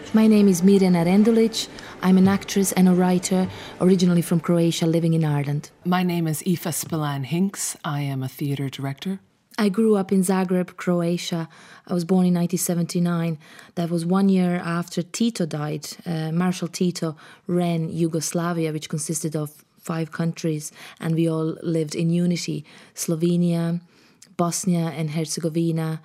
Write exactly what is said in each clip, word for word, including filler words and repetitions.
My name is Mirjana Rendulic. I'm an actress and a writer, originally from Croatia, living in Ireland. My name is Aoife Spillane-Hinks. I am a theatre director. I grew up in Zagreb, Croatia. I was born in nineteen seventy-nine. That was one year after Tito died. Uh, Marshal Tito ran Yugoslavia, which consisted of five countries, and we all lived in unity. Slovenia, Bosnia and Herzegovina,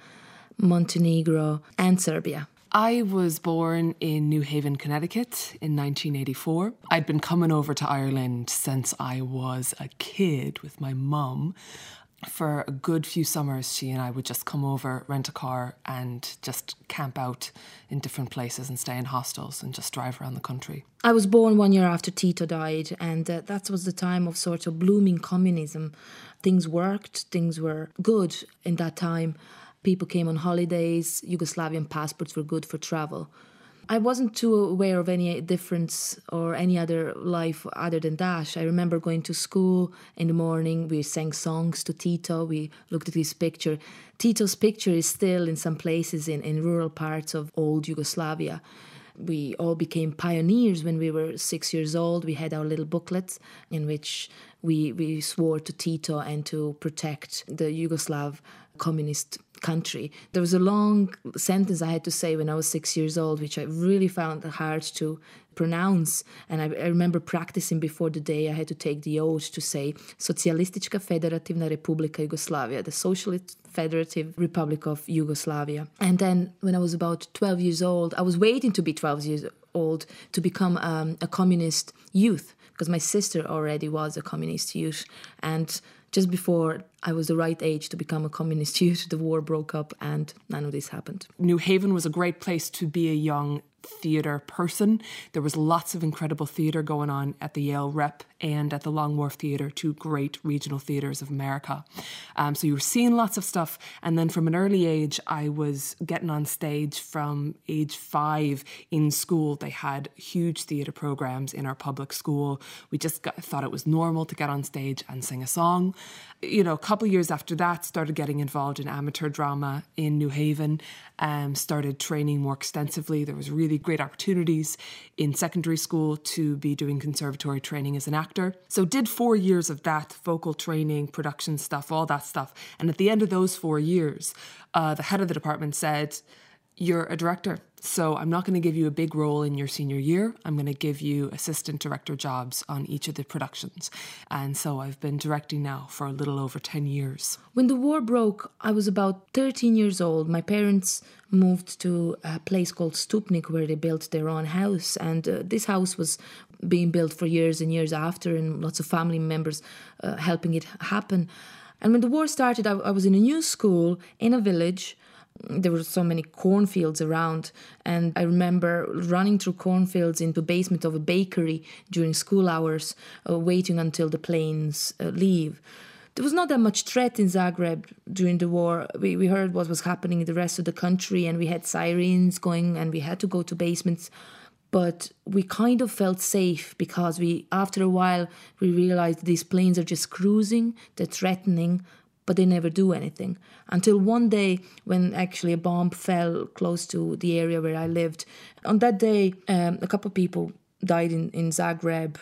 Montenegro, and Serbia. I was born in New Haven, Connecticut in nineteen eighty-four. I'd been coming over to Ireland since I was a kid with my mum. For a good few summers, she and I would just come over, rent a car and just camp out in different places and stay in hostels and just drive around the country. I was born one year after Tito died, and uh, that was the time of sort of blooming communism. Things worked, things were good in that time. People came on holidays, Yugoslavian passports were good for travel. I wasn't too aware of any difference or any other life other than that. I remember going to school in the morning, we sang songs to Tito, we looked at his picture. Tito's picture is still in some places in, in rural parts of old Yugoslavia. We all became pioneers when we were six years old. We had our little booklets in which we, we swore to Tito and to protect the Yugoslav communist country. There was a long sentence I had to say when I was six years old, which I really found hard to pronounce. And I, I remember practicing before the day I had to take the oath to say Socijalistička Federativna Republika Jugoslavia, the Socialist Federative Republic of Yugoslavia. And then when I was about twelve years old, I was waiting to be twelve years old to become um, a communist youth, because my sister already was a communist youth. And just before I was the right age to become a communist youth, the war broke up and none of this happened. New Haven was a great place to be a young theatre person. There was lots of incredible theatre going on at the Yale Rep and at the Long Wharf Theatre, two great regional theatres of America. Um, so you were seeing lots of stuff. And then from an early age, I was getting on stage from age five in school. They had huge theatre programmes in our public school. We just got, thought it was normal to get on stage and sing a song. You know, a couple of years after that, started getting involved in amateur drama in New Haven, um, started training more extensively. There was really great opportunities in secondary school to be doing conservatory training as an actor. So did four years of that, vocal training, production stuff, all that stuff. And at the end of those four years, uh, the head of the department said, "You're a director, so I'm not going to give you a big role in your senior year. I'm going to give you assistant director jobs on each of the productions." And so I've been directing now for a little over ten years. When the war broke, I was about thirteen years old. My parents moved to a place called Stupnik where they built their own house. And uh, this house was being built for years and years after, and lots of family members uh, helping it happen. And when the war started, I, I was in a new school in a village. There were so many cornfields around, and I remember running through cornfields into the basement of a bakery during school hours, uh, waiting until the planes uh, leave. There was not that much threat in Zagreb during the war. We, we heard what was happening in the rest of the country, and we had sirens going, and we had to go to basements. But we kind of felt safe because we, after a while, we realized these planes are just cruising, they're threatening, but they never do anything. Until one day when actually a bomb fell close to the area where I lived. On that day, um, a couple of people died in, in Zagreb.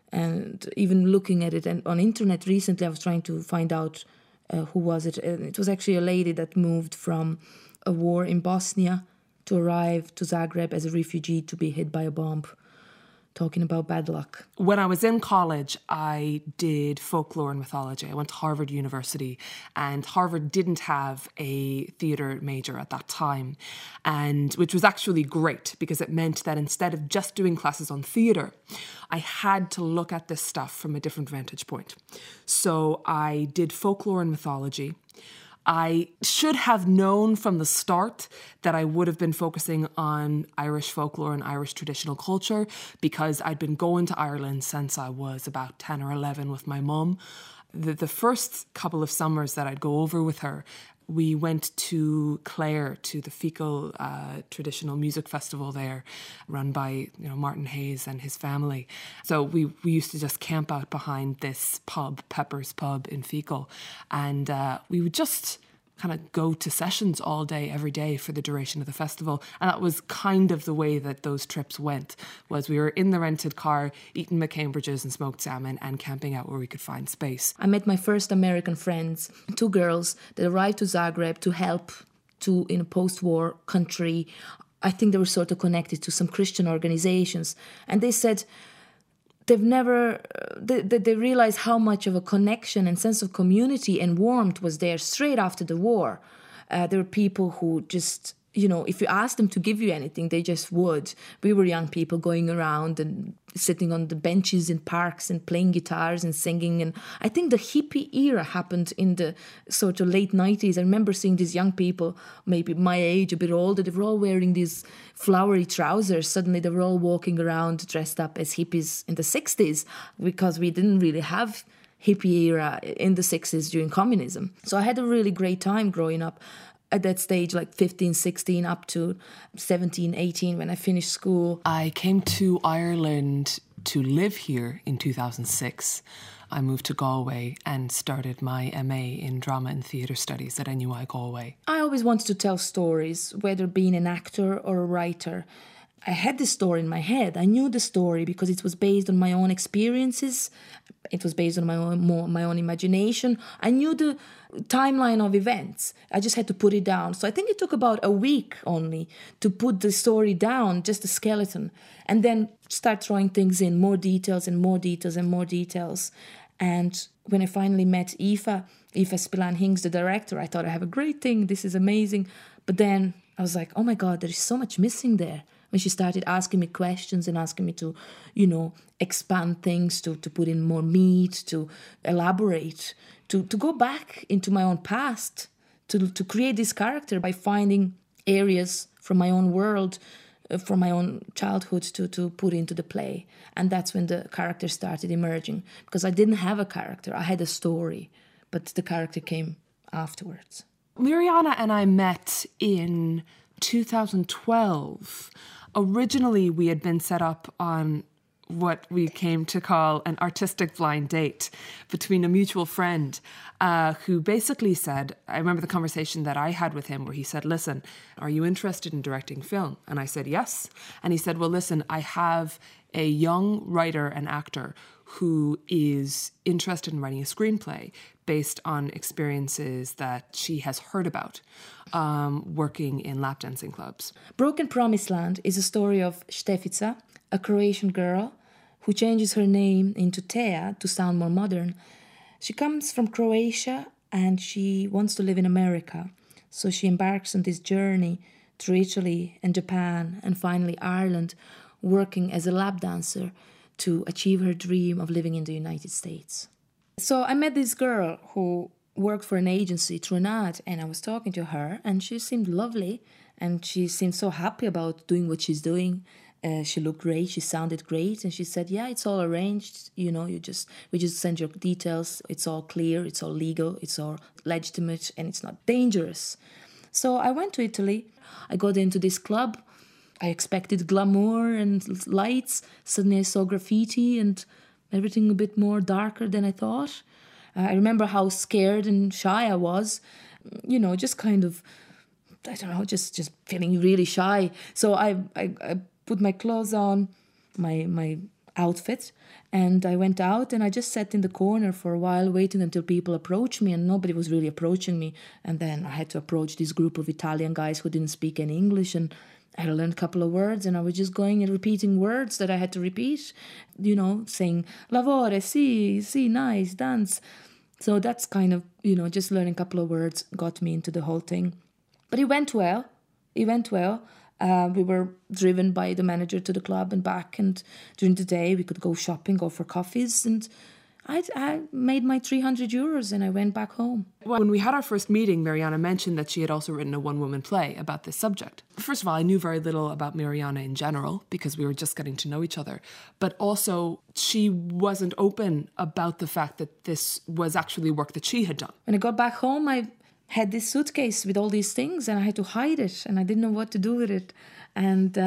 And even looking at it and on internet recently, I was trying to find out uh, who was it. And it was actually a lady that moved from a war in Bosnia to arrive to Zagreb as a refugee to be hit by a bomb. Talking about bad luck. When I was in college, I did folklore and mythology. I went to Harvard University, and Harvard didn't have a theatre major at that time, and which was actually great because it meant that instead of just doing classes on theatre, I had to look at this stuff from a different vantage point. So I did folklore and mythology. I should have known from the start that I would have been focusing on Irish folklore and Irish traditional culture because I'd been going to Ireland since I was about ten or eleven with my mum. The, the first couple of summers that I'd go over with her, we went to Clare, to the Feakle uh, traditional music festival there, run by you know Martin Hayes and his family. So we, we used to just camp out behind this pub, Pepper's Pub in Feakle, and uh, we would just kind of go to sessions all day, every day for the duration of the festival. And that was kind of the way that those trips went, was we were in the rented car, eating McCambridges and smoked salmon and camping out where we could find space. I met my first American friends, two girls that arrived to Zagreb to help to in a post-war country. I think they were sort of connected to some Christian organizations. And they said they've never, they, they realized how much of a connection and sense of community and warmth was there straight after the war. Uh, there were people who just, you know, if you asked them to give you anything, they just would. We were young people going around and sitting on the benches in parks and playing guitars and singing. And I think the hippie era happened in the sort of late nineties. I remember seeing these young people, maybe my age, a bit older, they were all wearing these flowery trousers. Suddenly they were all walking around dressed up as hippies in the sixties, because we didn't really have hippie era in the sixties during communism. So I had a really great time growing up. At that stage, like fifteen, sixteen, up to seventeen, eighteen, when I finished school. I came to Ireland to live here in two thousand six. I moved to Galway and started my M A in Drama and Theatre Studies at N U I Galway. I always wanted to tell stories, whether being an actor or a writer. I had this story in my head. I knew the story because it was based on my own experiences. It was based on my own, more, my own imagination. I knew the timeline of events. I just had to put it down. So I think it took about a week only to put the story down, just the skeleton, and then start throwing things in, more details and more details and more details. And when I finally met Aoife, Aoife Spillane-Hinks, the director, I thought, I have a great thing. This is amazing. But then I was like, oh my God, there is so much missing there. When she started asking me questions and asking me to, you know, expand things, to, to put in more meat, to elaborate, to, to go back into my own past, to, to create this character by finding areas from my own world, uh, from my own childhood to, to put into the play. And that's when the character started emerging. Because I didn't have a character, I had a story, but the character came afterwards. Mirjana and I met in two thousand twelve. Originally, we had been set up on what we came to call an artistic blind date between a mutual friend uh, who basically said, I remember the conversation that I had with him where he said, listen, are you interested in directing film? And I said, yes. And he said, well, listen, I have a young writer and actor who is interested in writing a screenplay based on experiences that she has heard about um, working in lap dancing clubs. Broken Promised Land is a story of Štefica, a Croatian girl who changes her name into Tea to sound more modern. She comes from Croatia and she wants to live in America. So she embarks on this journey through Italy and Japan and finally Ireland, working as a lap dancer to achieve her dream of living in the United States. So I met this girl who worked for an agency through an ad, and I was talking to her, and she seemed lovely, and she seemed so happy about doing what she's doing. Uh, she looked great, she sounded great, and she said, yeah, it's all arranged, you know, you just we just send your details, it's all clear, it's all legal, it's all legitimate, and it's not dangerous. So I went to Italy, I got into this club, I expected glamour and lights. Suddenly I saw graffiti and everything a bit more darker than I thought. Uh, I remember how scared and shy I was. You know, just kind of, I don't know, just, just feeling really shy. So I, I, I put my clothes on, my my outfit, and I went out and I just sat in the corner for a while waiting until people approached me, and nobody was really approaching me. And then I had to approach this group of Italian guys who didn't speak any English, and I had learned a couple of words, and I was just going and repeating words that I had to repeat, you know, saying, lavore, sì, sì, nice, dance. So that's kind of, you know, just learning a couple of words got me into the whole thing. But it went well. It went well. Uh, we were driven by the manager to the club and back, and during the day we could go shopping, go for coffees, and I, I made my three hundred euros and I went back home. When we had our first meeting, Mirjana mentioned that she had also written a one-woman play about this subject. First of all, I knew very little about Mirjana in general because we were just getting to know each other. But also, she wasn't open about the fact that this was actually work that she had done. When I got back home, I had this suitcase with all these things and I had to hide it and I didn't know what to do with it. And um,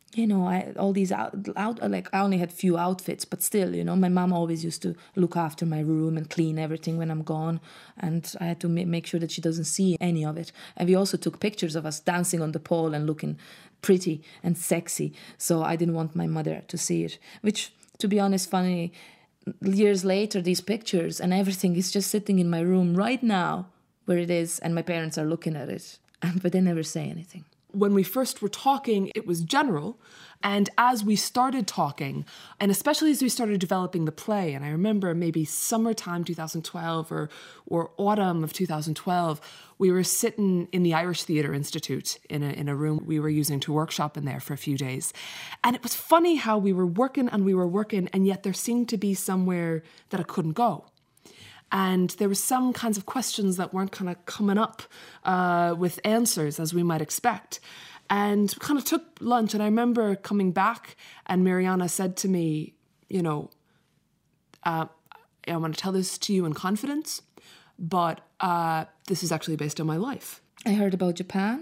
you know, I all these out, out like I only had few outfits, but still, you know, my mom always used to look after my room and clean everything when I'm gone, and I had to ma- make sure that she doesn't see any of it. And we also took pictures of us dancing on the pole and looking pretty and sexy, so I didn't want my mother to see it. Which, to be honest, funny, years later, these pictures and everything is just sitting in my room right now, where it is, and my parents are looking at it, and but they never say anything. When we first were talking, it was general. And as we started talking, and especially as we started developing the play, and I remember maybe summertime two thousand twelve or, or autumn of two thousand twelve, we were sitting in the Irish Theatre Institute in a, in a room we were using to workshop in there for a few days. And it was funny how we were working and we were working, and yet there seemed to be somewhere that I couldn't go. And there were some kinds of questions that weren't kind of coming up uh, with answers as we might expect. And kind of took lunch. And I remember coming back and Mariana said to me, you know, uh, I want to tell this to you in confidence, but uh, this is actually based on my life. I heard about Japan.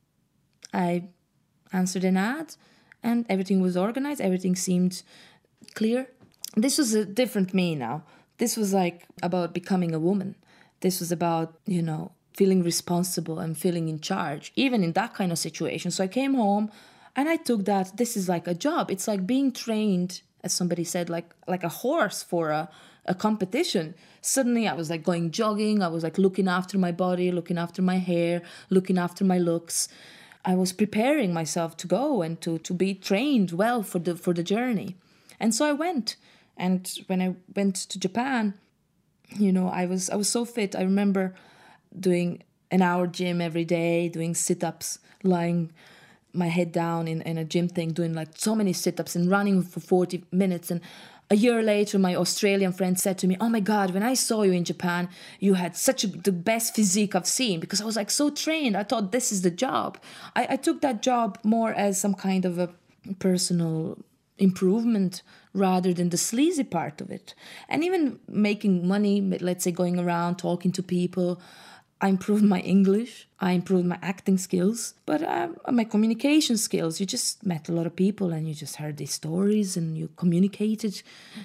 I answered an ad and everything was organized. Everything seemed clear. This was a different me now. This was like about becoming a woman. This was about, you know, feeling responsible and feeling in charge, even in that kind of situation. So I came home and I took that, this is like a job. It's like being trained, as somebody said, like like a horse for a, a competition. Suddenly I was like going jogging. I was like looking after my body, looking after my hair, looking after my looks. I was preparing myself to go and to, to be trained well for the for the journey. And so I went. And when I went to Japan, you know, I was I was so fit. I remember doing an hour gym every day, doing sit-ups, lying my head down in, in a gym thing, doing like so many sit-ups and running for forty minutes. And a year later, my Australian friend said to me, oh my God, when I saw you in Japan, you had such a, the best physique I've seen, because I was like so trained. I thought this is the job. I, I took that job more as some kind of a personal improvement rather than the sleazy part of it. And even making money, let's say going around talking to people, I improved my English, I improved my acting skills, but uh, my communication skills. You just met a lot of people and you just heard these stories and you communicated.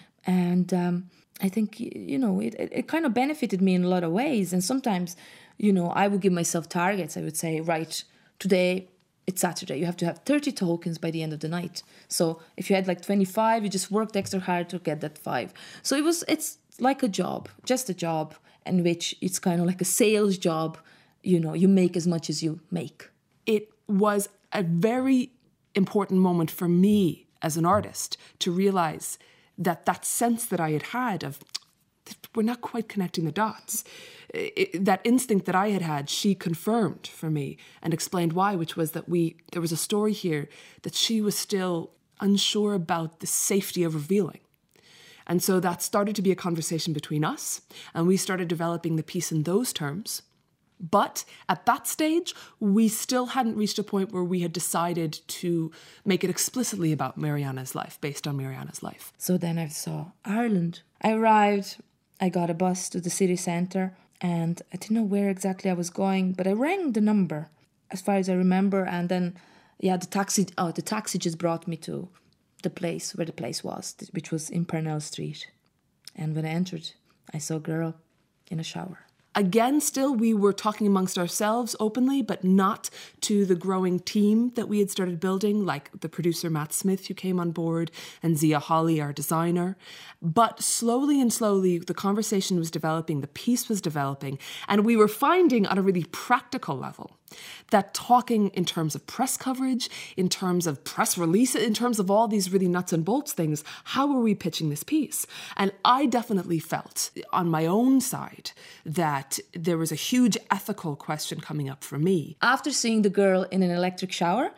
And um, I think, you know, it, it kind of benefited me in a lot of ways. And sometimes, you know, I would give myself targets. I would say, right, today, it's Saturday. You have to have thirty tokens by the end of the night. So if you had like twenty-five, you just worked extra hard to get that five. So it was, it's like a job, just a job in which it's kind of like a sales job. You know, you make as much as you make. It was a very important moment for me as an artist to realize that that sense that I had had of, we're not quite connecting the dots. It, that instinct that I had had, she confirmed for me and explained why, which was that we there was a story here that she was still unsure about the safety of revealing. And so that started to be a conversation between us, and we started developing the piece in those terms. But at that stage, we still hadn't reached a point where we had decided to make it explicitly about Mariana's life, based on Mariana's life. So then I saw Ireland. I arrived, I got a bus to the city centre, and I didn't know where exactly I was going, but I rang the number, as far as I remember, and then, yeah, the taxi, oh, the taxi just brought me to the place where the place was, which was in Parnell Street. And when I entered, I saw a girl in a shower. Again, still, we were talking amongst ourselves openly, but not to the growing team that we had started building, like the producer Matt Smith, who came on board, and Zia Holly, our designer. But slowly and slowly, the conversation was developing, the piece was developing, and we were finding on a really practical level that talking in terms of press coverage, in terms of press releases, in terms of all these really nuts and bolts things, how are we pitching this piece? And I definitely felt on my own side that there was a huge ethical question coming up for me. After seeing the girl in an electric shower,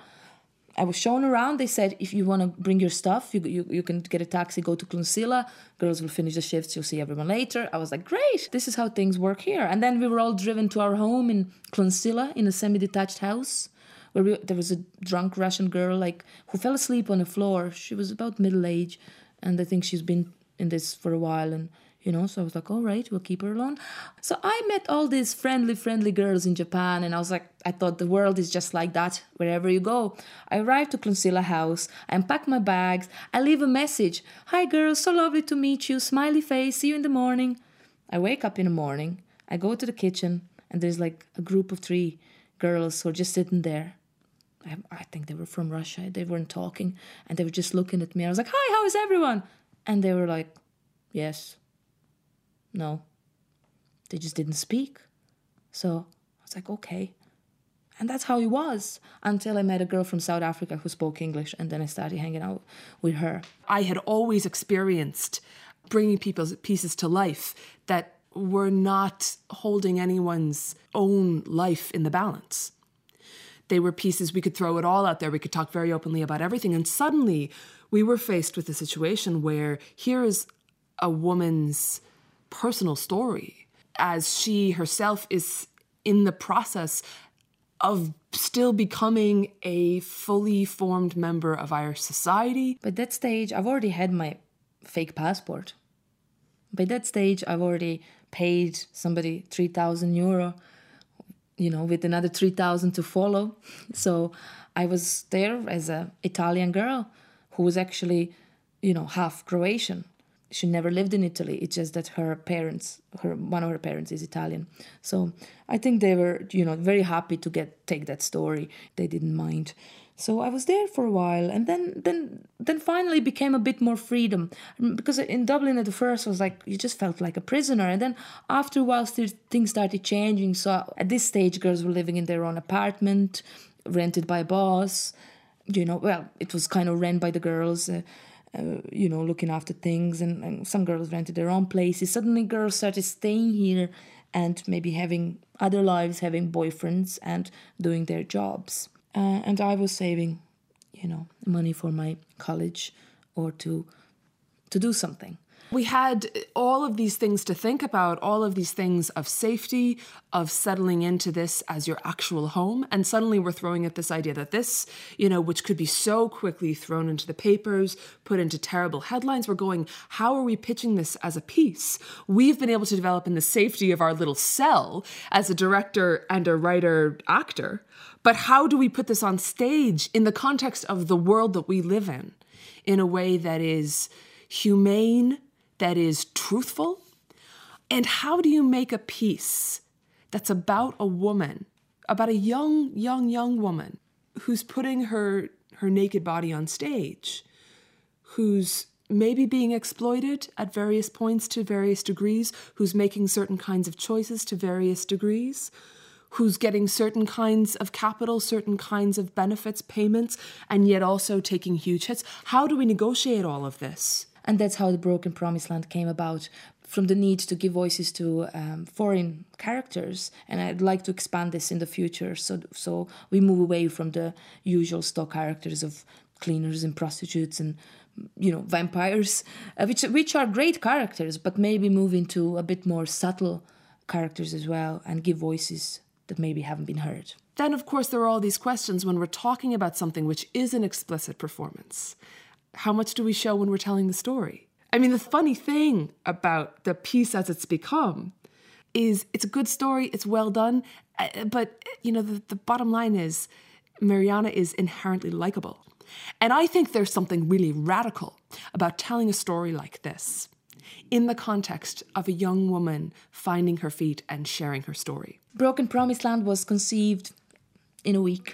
I was shown around. They said, if you want to bring your stuff, you, you you can get a taxi, go to Clonsilla. Girls will finish the shifts. You'll see everyone later. I was like, great. This is how things work here. And then we were all driven to our home in Clonsilla in a semi-detached house where we, there was a drunk Russian girl like who fell asleep on the floor. She was about middle age. And I think she's been in this for a while. And You know, so I was like, all right, we'll keep her alone. So I met all these friendly, friendly girls in Japan, and I was like, I thought the world is just like that, wherever you go. I arrived to Clonsilla House, I unpack my bags, I leave a message. Hi girls, so lovely to meet you, smiley face, see you in the morning. I wake up in the morning, I go to the kitchen, and there's like a group of three girls who are just sitting there. I, I think they were from Russia, they weren't talking, and they were just looking at me. I was like, hi, how is everyone? And they were like, yes. No, they just didn't speak. So I was like, okay. And that's how it was until I met a girl from South Africa who spoke English, and then I started hanging out with her. I had always experienced bringing people's pieces to life that were not holding anyone's own life in the balance. They were pieces we could throw it all out there. We could talk very openly about everything. And suddenly we were faced with a situation where here is a woman's personal story as she herself is in the process of still becoming a fully formed member of Irish society. By that stage, I've already had my fake passport. By that stage, I've already paid somebody three thousand euro, you know, with another three thousand to follow. So I was there as an Italian girl who was actually, you know, half Croatian. She never lived in Italy. It's just that her parents, her one of her parents is Italian. So I think they were, you know, very happy to get take that story. They didn't mind. So I was there for a while, and then then then finally became a bit more freedom. Because in Dublin at the first I was like, you just felt like a prisoner. And then after a while things started changing. So at this stage girls were living in their own apartment, rented by a boss. You know, well, it was kind of run by the girls. Uh, Uh, you know, looking after things, and, and some girls rented their own places. Suddenly girls started staying here and maybe having other lives, having boyfriends and doing their jobs. Uh, and I was saving, you know, money for my college or to to do something. We had all of these things to think about, all of these things of safety, of settling into this as your actual home. And suddenly we're throwing at this idea that this, you know, which could be so quickly thrown into the papers, put into terrible headlines. We're going, how are we pitching this as a piece? We've been able to develop in the safety of our little cell as a director and a writer actor. But how do we put this on stage in the context of the world that we live in, in a way that is humane, that is truthful? And how do you make a piece that's about a woman, about a young, young, young woman who's putting her, her naked body on stage, who's maybe being exploited at various points to various degrees, who's making certain kinds of choices to various degrees, who's getting certain kinds of capital, certain kinds of benefits, payments, and yet also taking huge hits? How do we negotiate all of this? And that's how The Broken Promised Land came about, from the need to give voices to um, foreign characters. And I'd like to expand this in the future. So so we move away from the usual stock characters of cleaners and prostitutes and, you know, vampires, uh, which, which are great characters, but maybe move into a bit more subtle characters as well and give voices that maybe haven't been heard. Then, of course, there are all these questions when we're talking about something which is an explicit performance. How much do we show when we're telling the story? I mean, the funny thing about the piece as it's become is it's a good story, it's well done, but, you know, the, the bottom line is Mariana is inherently likable. And I think there's something really radical about telling a story like this in the context of a young woman finding her feet and sharing her story. Broken Promised Land was conceived in a week.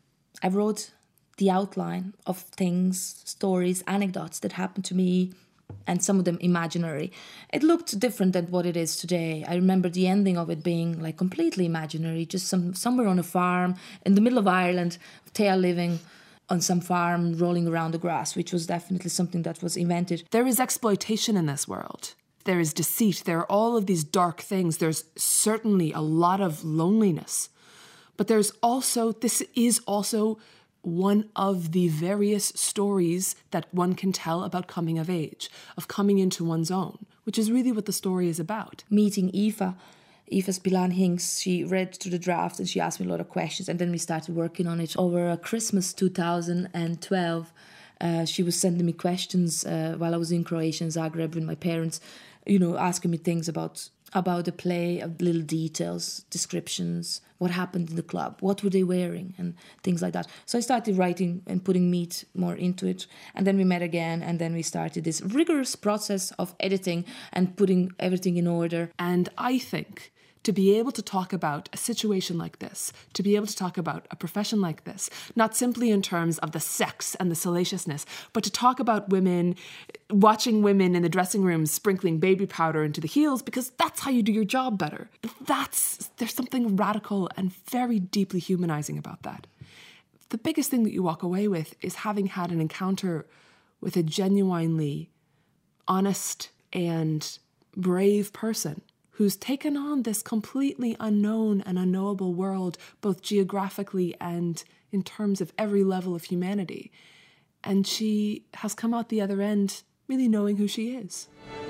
I wrote the outline of things, stories, anecdotes that happened to me, and some of them imaginary. It looked different than what it is today. I remember the ending of it being like completely imaginary, just some somewhere on a farm in the middle of Ireland, Thea living on some farm, rolling around the grass, which was definitely something that was invented. There is exploitation in this world. There is deceit. There are all of these dark things. There's certainly a lot of loneliness. But there's also, this is also one of the various stories that one can tell about coming of age, of coming into one's own, which is really what the story is about. Meeting Aoife, Aoife Spillane Hinks, she read through the draft and she asked me a lot of questions, and then we started working on it. Over Christmas two thousand twelve, uh, she was sending me questions uh, while I was in Croatia and Zagreb with my parents, you know, asking me things about about the play, of little details, descriptions, what happened in the club, what were they wearing, and things like that. So I started writing and putting meat more into it. And then we met again, and then we started this rigorous process of editing and putting everything in order. And I think to be able to talk about a situation like this, to be able to talk about a profession like this, not simply in terms of the sex and the salaciousness, but to talk about women, watching women in the dressing room sprinkling baby powder into the heels, because that's how you do your job better. That's, there's something radical and very deeply humanizing about that. The biggest thing that you walk away with is having had an encounter with a genuinely honest and brave person who's taken on this completely unknown and unknowable world, both geographically and in terms of every level of humanity. And she has come out the other end really knowing who she is.